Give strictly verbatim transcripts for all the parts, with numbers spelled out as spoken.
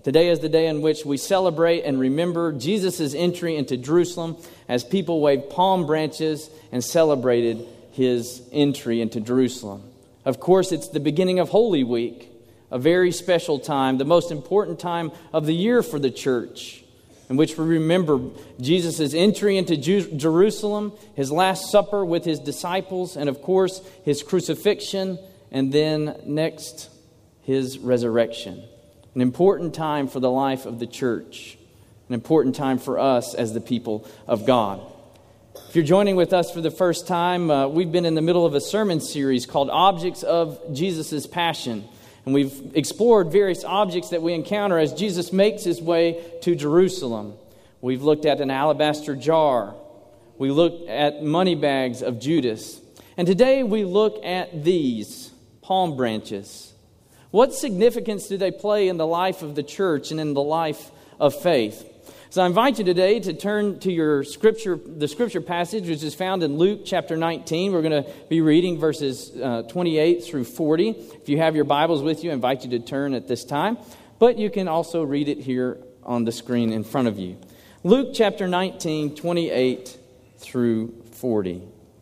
Today is the day in which we celebrate and remember Jesus' entry into Jerusalem as people waved palm branches and celebrated his entry into Jerusalem. Of course, it's the beginning of Holy Week, a very special time, the most important time of the year for the church, in which we remember Jesus' entry into Ju- Jerusalem, his Last Supper with his disciples, and of course, his crucifixion, and then next, his resurrection. An important time for the life of the church, an important time for us as the people of God. If you're joining with us for the first time, uh, we've been in the middle of a sermon series called Objects of Jesus' Passion. And we've explored various objects that we encounter as Jesus makes his way to Jerusalem. We've looked at an alabaster jar. We looked at money bags of Judas. And today we look at these palm branches. What significance do they play in the life of the church and in the life of faith? So I invite you today to turn to your scripture, the scripture passage, which is found in Luke chapter nineteen. We're going to be reading verses uh, twenty-eight through forty. If you have your Bibles with you, I invite you to turn at this time. But you can also read it here on the screen in front of you. Luke chapter nineteen, twenty-eight through forty.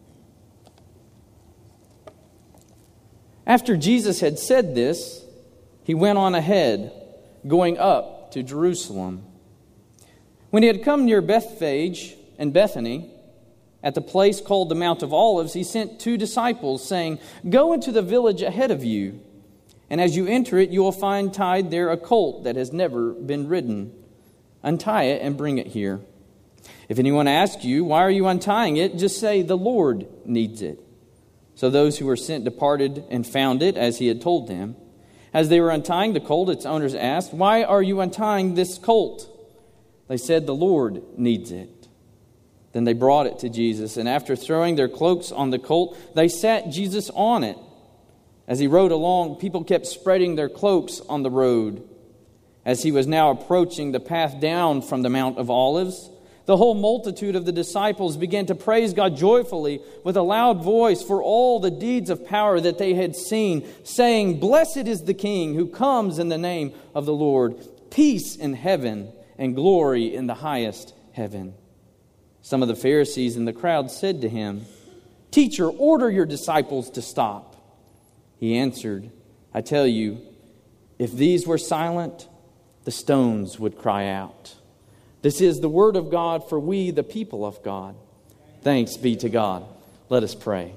After Jesus had said this, he went on ahead, going up to Jerusalem. When he had come near Bethphage and Bethany, at the place called the Mount of Olives, he sent two disciples, saying, "Go into the village ahead of you, and as you enter it, you will find tied there a colt that has never been ridden. Untie it and bring it here. If anyone asks you, 'Why are you untying it?' just say, 'The Lord needs it.'" So those who were sent departed and found it as he had told them. As they were untying the colt, its owners asked, "Why are you untying this colt?" They said, "The Lord needs it." Then they brought it to Jesus, and after throwing their cloaks on the colt, they sat Jesus on it. As he rode along, people kept spreading their cloaks on the road. As he was now approaching the path down from the Mount of Olives, the whole multitude of the disciples began to praise God joyfully with a loud voice for all the deeds of power that they had seen, saying, "Blessed is the King who comes in the name of the Lord. Peace in heaven and glory in the highest heaven." Some of the Pharisees in the crowd said to him, "Teacher, order your disciples to stop." He answered, "I tell you, if these were silent, the stones would cry out." This is the word of God for we, the people of God. Thanks be to God. Let us pray.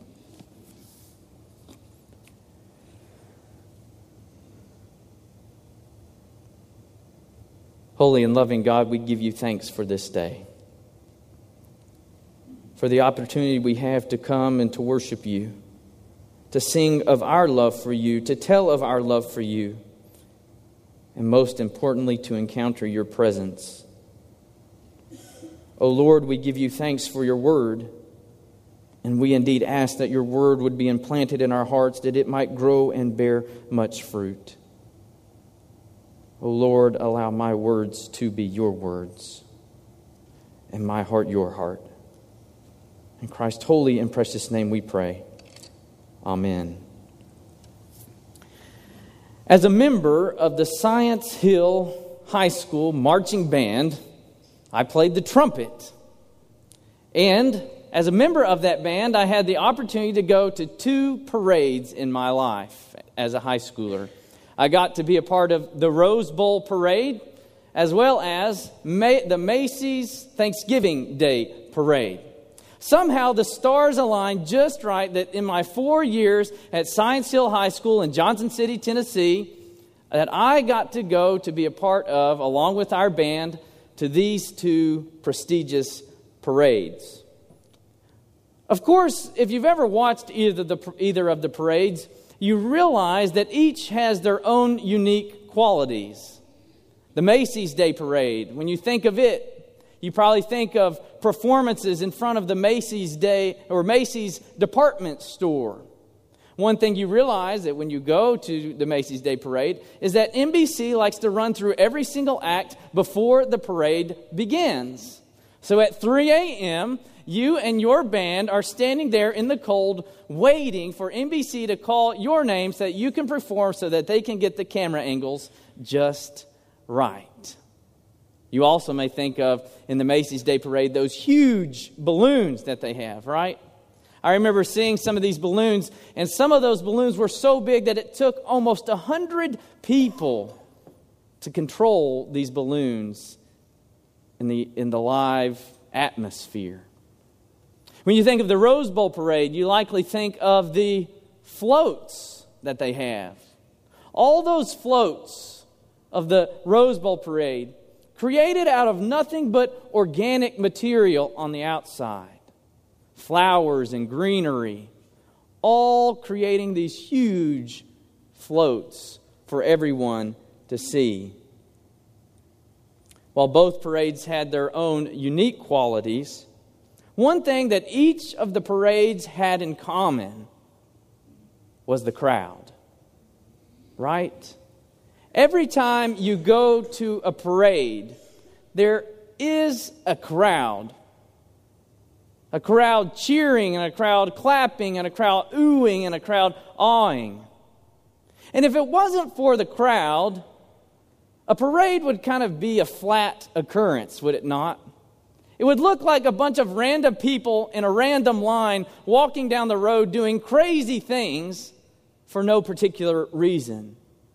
Holy and loving God, we give you thanks for this day, for the opportunity we have to come and to worship you, to sing of our love for you, to tell of our love for you, and most importantly, to encounter your presence. O Lord, we give you thanks for your word, and we indeed ask that your word would be implanted in our hearts, that it might grow and bear much fruit. O Lord, allow my words to be your words, and my heart your heart. In Christ's holy and precious name we pray. Amen. As a member of the Science Hill High School marching band, I played the trumpet. And as a member of that band, I had the opportunity to go to two parades in my life as a high schooler. I got to be a part of the Rose Bowl parade, as well as May- the Macy's Thanksgiving Day parade. Somehow the stars aligned just right that in my four years at Science Hill High School in Johnson City, Tennessee, that I got to go to be a part of, along with our band, to these two prestigious parades. Of course, if you've ever watched either, the, either of the parades, you realize that each has their own unique qualities. The Macy's Day Parade, when you think of it, you probably think of performances in front of the Macy's Day or Macy's department store. One thing you realize that when you go to the Macy's Day Parade is that N B C likes to run through every single act before the parade begins. So at three a.m., you and your band are standing there in the cold waiting for N B C to call your name so that you can perform so that they can get the camera angles just right. You also may think of, in the Macy's Day Parade, those huge balloons that they have, right? I remember seeing some of these balloons, and some of those balloons were so big that it took almost a hundred people to control these balloons in the in the live atmosphere. When you think of the Rose Bowl Parade, you likely think of the floats that they have. All those floats of the Rose Bowl Parade created out of nothing but organic material on the outside. Flowers and greenery, all creating these huge floats for everyone to see. While both parades had their own unique qualities, one thing that each of the parades had in common was the crowd. Right? Every time you go to a parade, there is a crowd. A crowd cheering, and a crowd clapping, and a crowd oohing, and a crowd awing. And if it wasn't for the crowd, a parade would kind of be a flat occurrence, would it not? It would look like a bunch of random people in a random line walking down the road doing crazy things for no particular reason.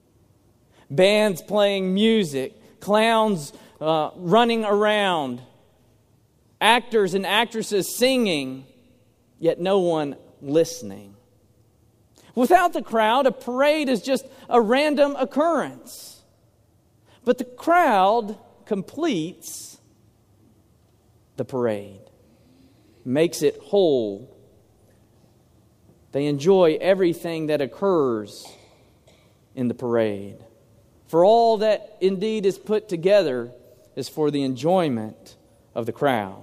Bands playing music, clowns uh, running around, actors and actresses singing, yet no one listening. Without the crowd, a parade is just a random occurrence. But the crowd completes the parade, makes it whole. They enjoy everything that occurs in the parade. For all that indeed is put together is for the enjoyment of the crowd.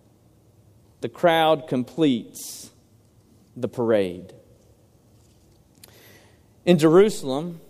The crowd completes the parade. In Jerusalem,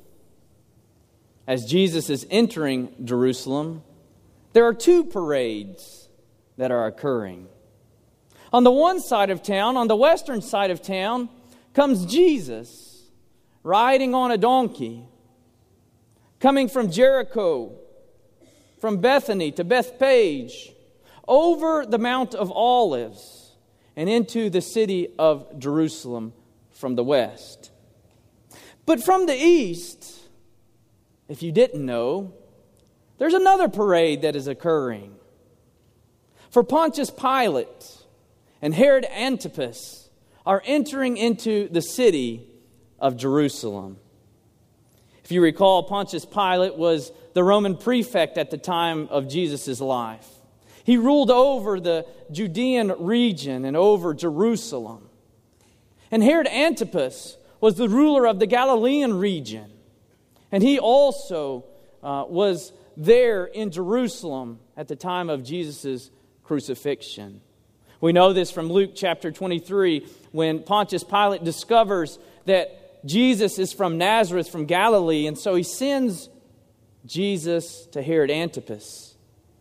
as Jesus is entering Jerusalem, there are two parades that are occurring. On the one side of town, on the western side of town, comes Jesus riding on a donkey, coming from Jericho, from Bethany to Bethpage, over the Mount of Olives, and into the city of Jerusalem from the west. But from the east, if you didn't know, there's another parade that is occurring. For Pontius Pilate and Herod Antipas are entering into the city of Jerusalem. If you recall, Pontius Pilate was the Roman prefect at the time of Jesus' life. He ruled over the Judean region and over Jerusalem. And Herod Antipas was the ruler of the Galilean region. And he also uh, was there in Jerusalem at the time of Jesus' crucifixion. We know this from Luke chapter twenty-three, when Pontius Pilate discovers that Jesus is from Nazareth, from Galilee, and so he sends Jesus to Herod Antipas,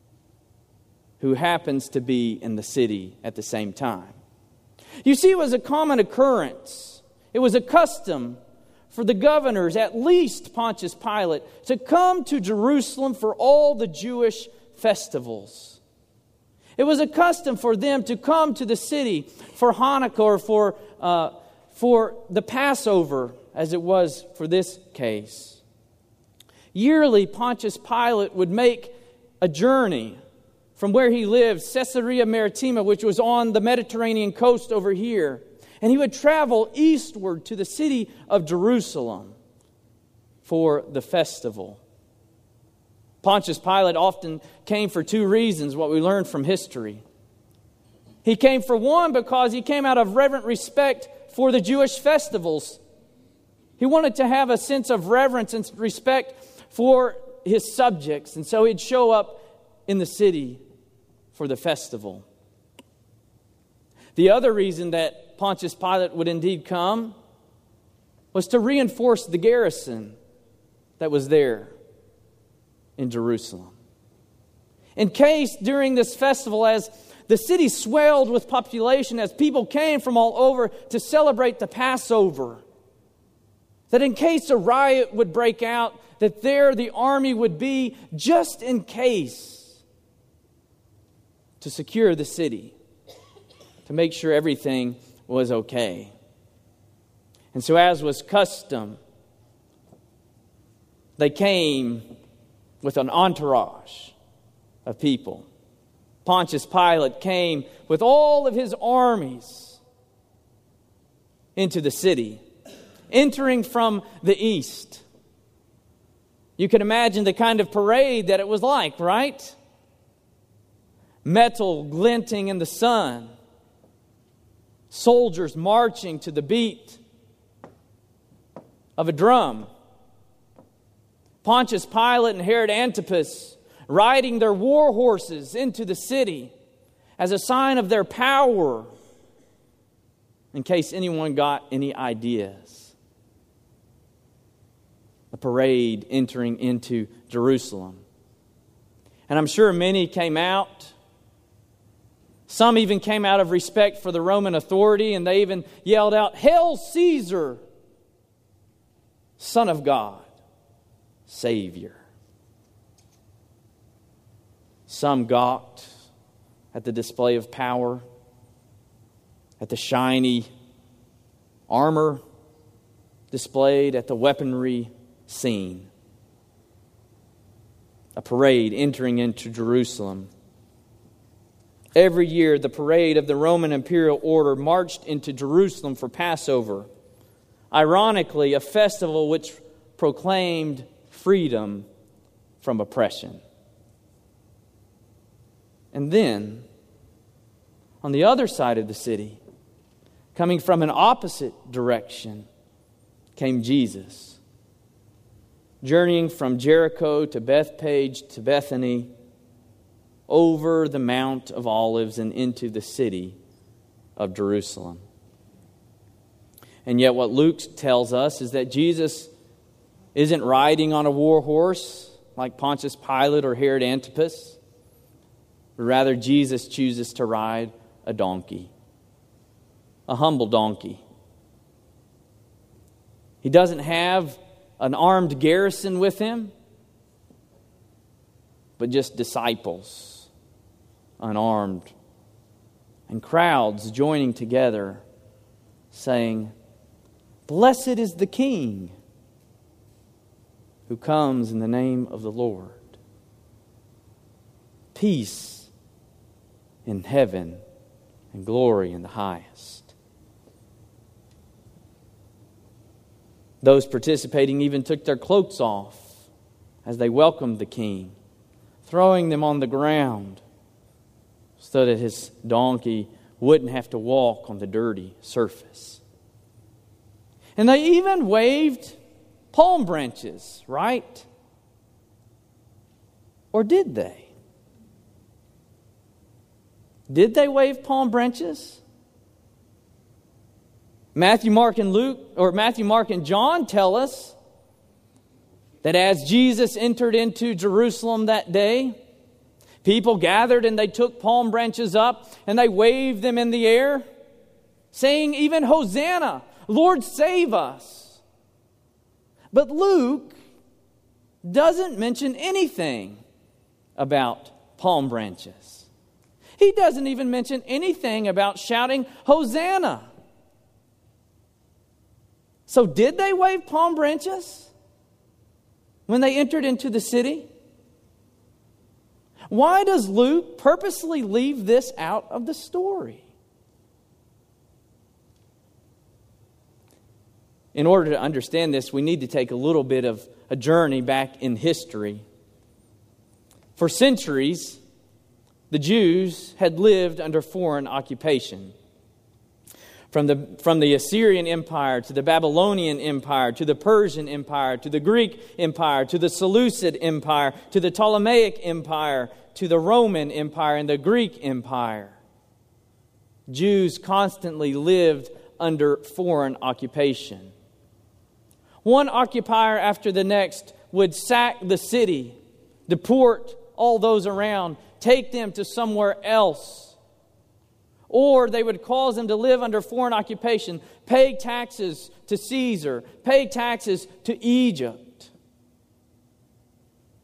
who happens to be in the city at the same time. You see, it was a common occurrence. It was a custom for the governors, at least Pontius Pilate, to come to Jerusalem for all the Jewish festivals. It was a custom for them to come to the city for Hanukkah or for, uh, for the Passover, as it was for this case. Yearly, Pontius Pilate would make a journey from where he lived, Caesarea Maritima, which was on the Mediterranean coast over here. And he would travel eastward to the city of Jerusalem for the festival. Pontius Pilate often came for two reasons, what we learned from history. He came for one because he came out of reverent respect for the Jewish festivals. He wanted to have a sense of reverence and respect for his subjects. And so he'd show up in the city for the festival. The other reason that Pontius Pilate would indeed come was to reinforce the garrison that was there in Jerusalem. In case during this festival, as the city swelled with population, as people came from all over to celebrate the Passover, that in case a riot would break out, that there the army would be just in case, to secure the city, to make sure everything was okay. And so, as was custom, they came with an entourage of people. Pontius Pilate came with all of his armies into the city, entering from the east. You can imagine the kind of parade that it was like, right? Metal glinting in the sun. Soldiers marching to the beat of a drum. Pontius Pilate and Herod Antipas riding their war horses into the city as a sign of their power, in case anyone got any ideas. A parade entering into Jerusalem. And I'm sure many came out. Some even came out of respect for the Roman authority, and they even yelled out, "Hail Caesar, Son of God, Savior." Some gawked at the display of power, at the shiny armor displayed, at the weaponry seen. A parade entering into Jerusalem. Every year, the parade of the Roman imperial order marched into Jerusalem for Passover. Ironically, a festival which proclaimed freedom from oppression. And then, on the other side of the city, coming from an opposite direction, came Jesus. Journeying from Jericho to Bethpage to Bethany, over the Mount of Olives and into the city of Jerusalem. And yet what Luke tells us is that Jesus isn't riding on a war horse like Pontius Pilate or Herod Antipas. But rather, Jesus chooses to ride a donkey. A humble donkey. He doesn't have an armed garrison with him, but just disciples, unarmed, and crowds joining together, saying, "Blessed is the King who comes in the name of the Lord. Peace in heaven and glory in the highest." Those participating even took their cloaks off as they welcomed the King, throwing them on the ground so that his donkey wouldn't have to walk on the dirty surface. And they even waved palm branches, right? Or did they? Did they wave palm branches? Matthew, Mark, and Luke, or Matthew, Mark, and John tell us that as Jesus entered into Jerusalem that day, people gathered and they took palm branches up and they waved them in the air, saying even, "Hosanna, Lord, save us." But Luke doesn't mention anything about palm branches. He doesn't even mention anything about shouting, "Hosanna." So did they wave palm branches when they entered into the city? Why does Luke purposely leave this out of the story? In order to understand this, we need to take a little bit of a journey back in history. For centuries, the Jews had lived under foreign occupation. From the, from the Assyrian Empire to the Babylonian Empire to the Persian Empire to the Greek Empire to the Seleucid Empire to the Ptolemaic Empire to the Roman Empire and the Greek Empire. Jews constantly lived under foreign occupation. One occupier after the next would sack the city, deport all those around, take them to somewhere else. Or they would cause them to live under foreign occupation, pay taxes to Caesar, pay taxes to Egypt.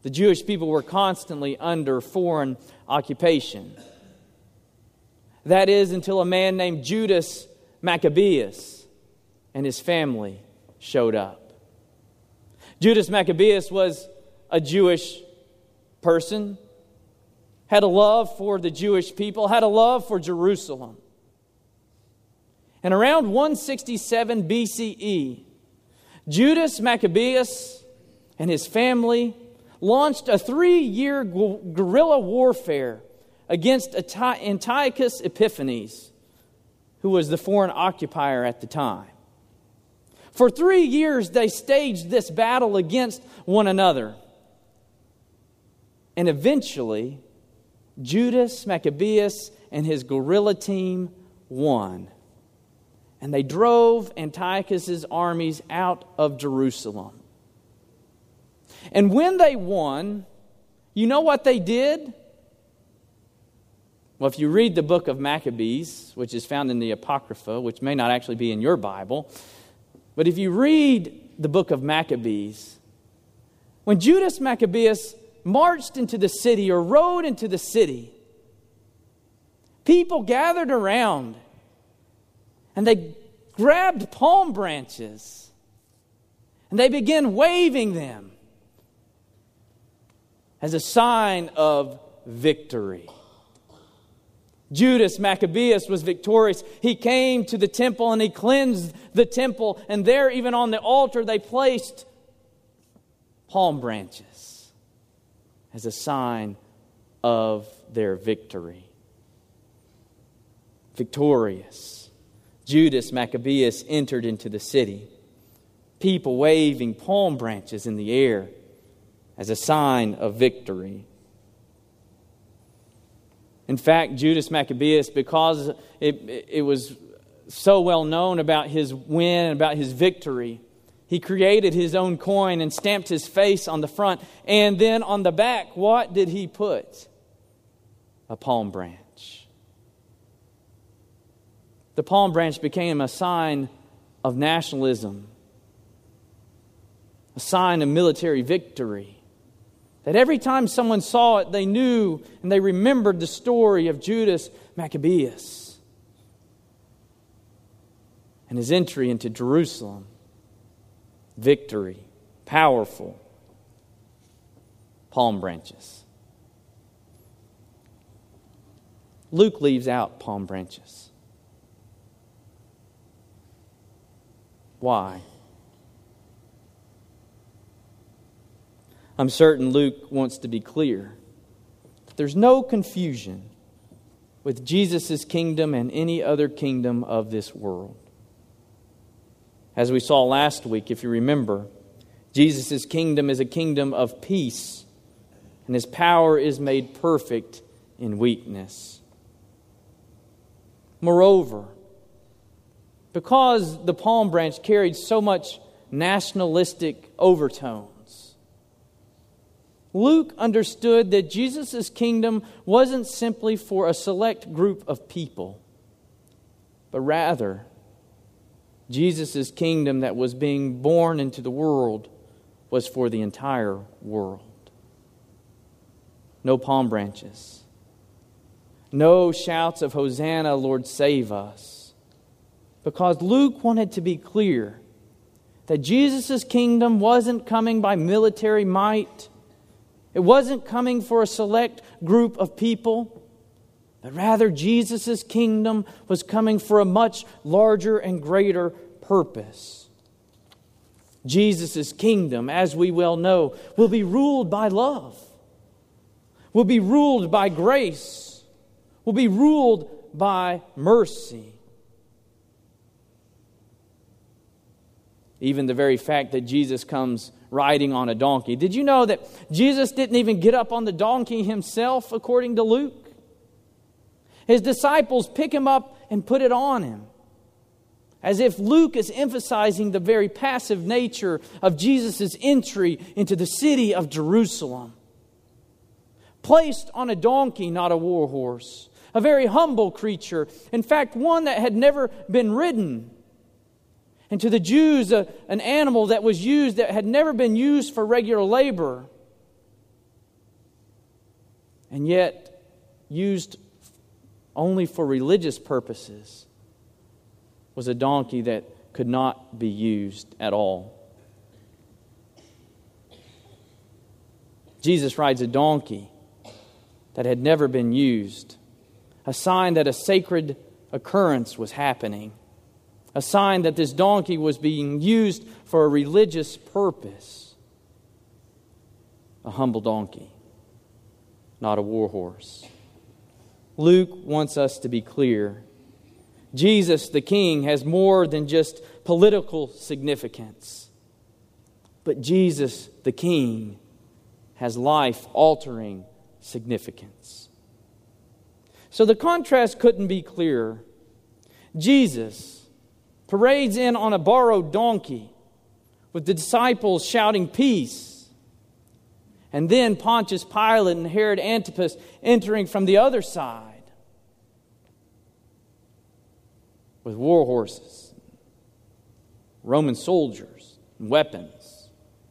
The Jewish people were constantly under foreign occupation. That is, until a man named Judas Maccabeus and his family showed up. Judas Maccabeus was a Jewish person, had a love for the Jewish people, had a love for Jerusalem. And around one sixty-seven B C E, Judas Maccabeus and his family launched a three-year guerrilla warfare against Antiochus Epiphanes, who was the foreign occupier at the time. For three years, they staged this battle against one another. And eventually, Judas Maccabeus and his guerrilla team won. And they drove Antiochus' armies out of Jerusalem. And when they won, you know what they did? Well, if you read the book of Maccabees, which is found in the Apocrypha, which may not actually be in your Bible, but if you read the book of Maccabees, when Judas Maccabeus marched into the city or rode into the city, people gathered around and they grabbed palm branches and they began waving them as a sign of victory. Judas Maccabeus was victorious. He came to the temple and he cleansed the temple. And there, even on the altar, they placed palm branches as a sign of their victory. Victorious, Judas Maccabeus entered into the city, people waving palm branches in the air as a sign of victory. In fact, Judas Maccabeus, because it, it was so well known about his win, about his victory, he created his own coin and stamped his face on the front. And then on the back, what did he put? A palm branch. The palm branch became a sign of nationalism, a sign of military victory. That every time someone saw it, they knew and they remembered the story of Judas Maccabeus and his entry into Jerusalem. Victory, powerful, palm branches. Luke leaves out palm branches. Why? I'm certain Luke wants to be clear. There's no confusion with Jesus' kingdom and any other kingdom of this world. As we saw last week, if you remember, Jesus' kingdom is a kingdom of peace, and His power is made perfect in weakness. Moreover, because the palm branch carried so much nationalistic overtones, Luke understood that Jesus' kingdom wasn't simply for a select group of people, but rather Jesus' kingdom that was being born into the world was for the entire world. No palm branches. No shouts of Hosanna, Lord, save us. Because Luke wanted to be clear that Jesus' kingdom wasn't coming by military might. It wasn't coming for a select group of people, but rather Jesus' kingdom was coming for a much larger and greater purpose. Jesus' kingdom, as we well know, will be ruled by love, will be ruled by grace, will be ruled by mercy. Even the very fact that Jesus comes riding on a donkey. Did you know that Jesus didn't even get up on the donkey himself, according to Luke? His disciples pick him up and put it on him. As if Luke is emphasizing the very passive nature of Jesus' entry into the city of Jerusalem. Placed on a donkey, not a war horse. A very humble creature. In fact, one that had never been ridden. And to the Jews, a, an animal that was used that had never been used for regular labor. and yet used only for religious purposes, was a donkey that could not be used at all. Jesus rides a donkey that had never been used, a sign that a sacred occurrence was happening, a sign that this donkey was being used for a religious purpose. A humble donkey, not a war horse. Luke wants us to be clear. Jesus, the King, has more than just political significance. But Jesus, the King, has life-altering significance. So the contrast couldn't be clearer. Jesus parades in on a borrowed donkey with the disciples shouting peace. And then Pontius Pilate and Herod Antipas entering from the other side with war horses, Roman soldiers, and weapons.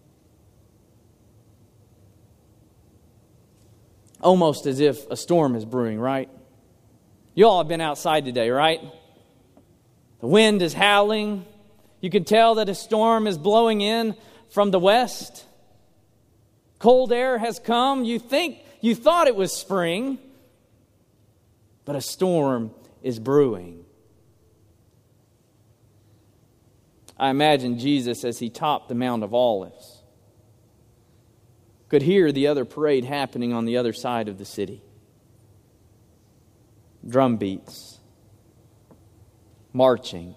Almost as if a storm is brewing, right? You all have been outside today, right? The wind is howling. You can tell that a storm is blowing in from the west. Cold air has come. You think you thought it was spring, but a storm is brewing. I imagine Jesus, as he topped the Mount of Olives, could hear the other parade happening on the other side of the city. Drum beats, marching.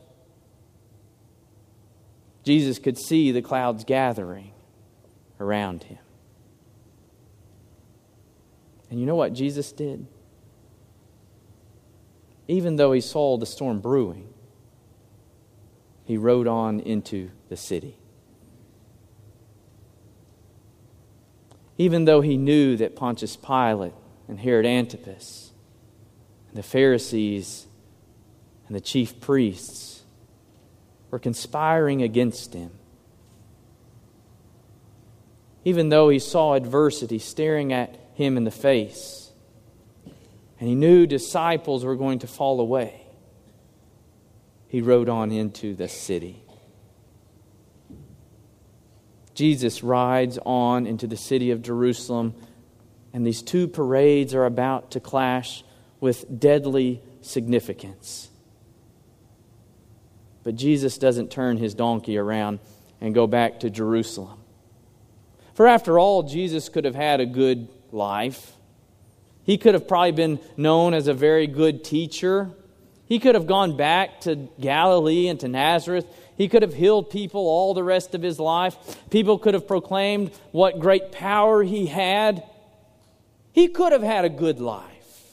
Jesus could see the clouds gathering around him. And you know what Jesus did? Even though he saw the storm brewing, he rode on into the city. Even though he knew that Pontius Pilate and Herod Antipas and the Pharisees and the chief priests were conspiring against him. Even though he saw adversity staring at him in the face, and he knew disciples were going to fall away, he rode on into the city. Jesus rides on into the city of Jerusalem, and these two parades are about to clash with deadly significance. But Jesus doesn't turn his donkey around and go back to Jerusalem. For after all, Jesus could have had a good life. He could have probably been known as a very good teacher. He could have gone back to Galilee and to Nazareth. He could have healed people all the rest of his life. People could have proclaimed what great power he had. He could have had a good life.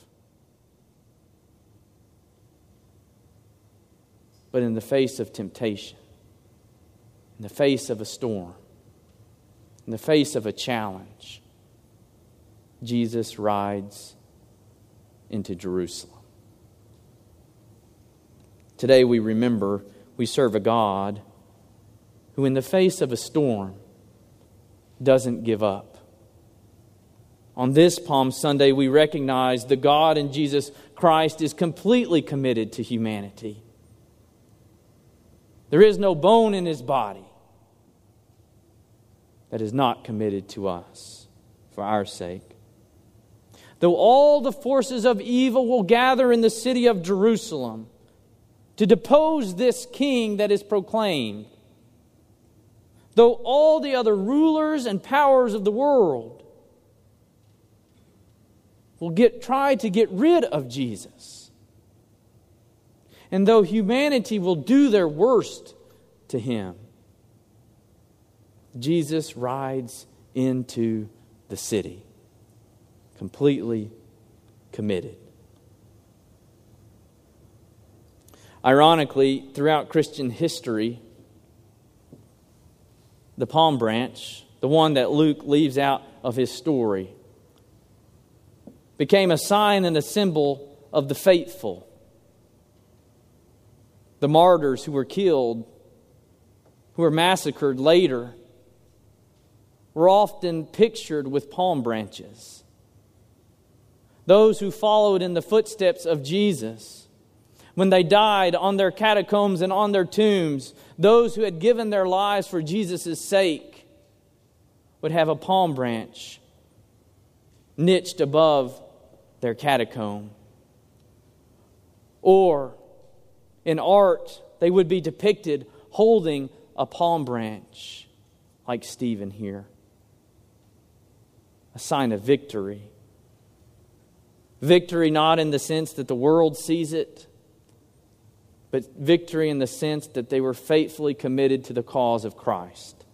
But in the face of temptation, in the face of a storm, in the face of a challenge, Jesus rides into Jerusalem. Today we remember we serve a God who in the face of a storm doesn't give up. On this Palm Sunday we recognize the God in Jesus Christ is completely committed to humanity. There is no bone in his body that is not committed to us for our sake. Though all the forces of evil will gather in the city of Jerusalem to depose this king that is proclaimed, though all the other rulers and powers of the world will get try to get rid of Jesus, and though humanity will do their worst to him, Jesus rides into the city, completely committed. Ironically, throughout Christian history, the palm branch, the one that Luke leaves out of his story, became a sign and a symbol of the faithful. The martyrs who were killed, who were massacred later, were often pictured with palm branches. those who followed in the footsteps of Jesus, when they died on their catacombs and on their tombs, those who had given their lives for Jesus' sake would have a palm branch niched above their catacomb. Or in art, they would be depicted holding a palm branch, like Stephen here. A sign of victory. Victory not in the sense that the world sees it, but victory in the sense that they were faithfully committed to the cause of Christ.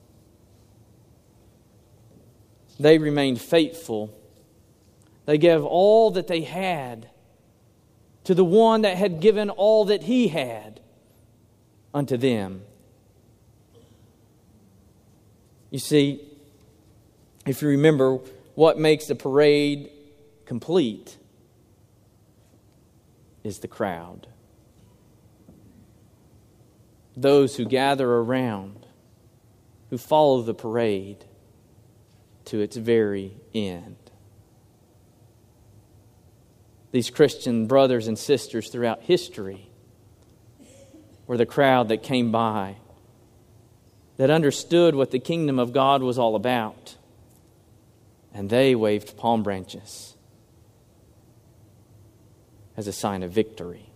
They remained faithful. They gave all that they had to the one that had given all that he had unto them. You see, if you remember, what makes the parade complete is the crowd. Those who gather around, who follow the parade to its very end. These Christian brothers and sisters throughout history were the crowd that came by, that understood what the kingdom of God was all about, and they waved palm branches as a sign of victory.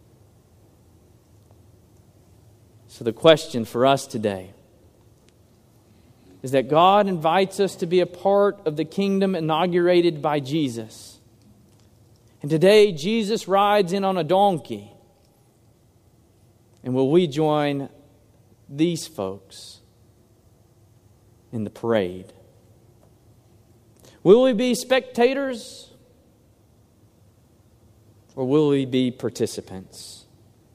So the question for us today is that God invites us to be a part of the kingdom inaugurated by Jesus. And today Jesus rides in on a donkey. And will we join these folks in the parade? Will we be spectators? Or will we be participants?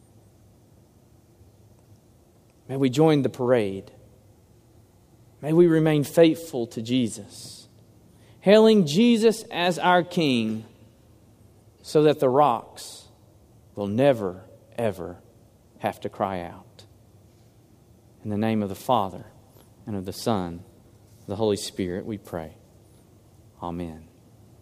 May we join the parade. May we remain faithful to Jesus, hailing Jesus as our King, so that the rocks will never, ever have to cry out. In the name of the Father, and of the Son, and the Holy Spirit, we pray. Amen.